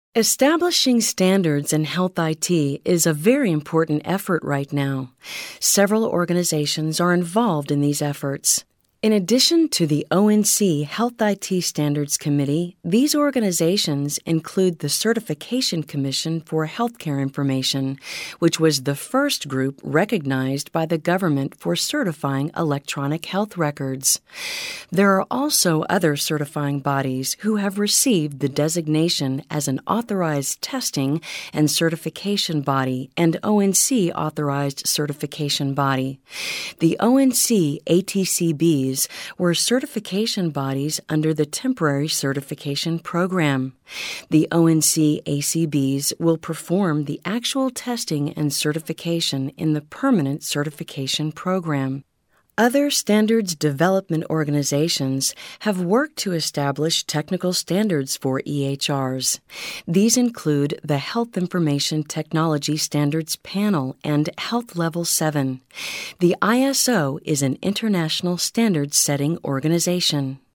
Establishing standards in health IT is a very important effort right now. Several organizations are involved in these efforts. In addition to the ONC Health IT Standards Committee, these organizations include the Certification Commission for Healthcare Information, which was the first group recognized by the government for certifying electronic health records. There are also other certifying bodies who have received the designation as an authorized testing and certification body and ONC authorized certification body. The ONC ATCBs were certification bodies under the Temporary Certification Program. The ONC ACBs will perform the actual testing and certification in the Permanent Certification Program. Other standards development organizations have worked to establish technical standards for EHRs. These include the Health Information Technology Standards Panel and Health Level 7. The ISO is an international standards-setting organization.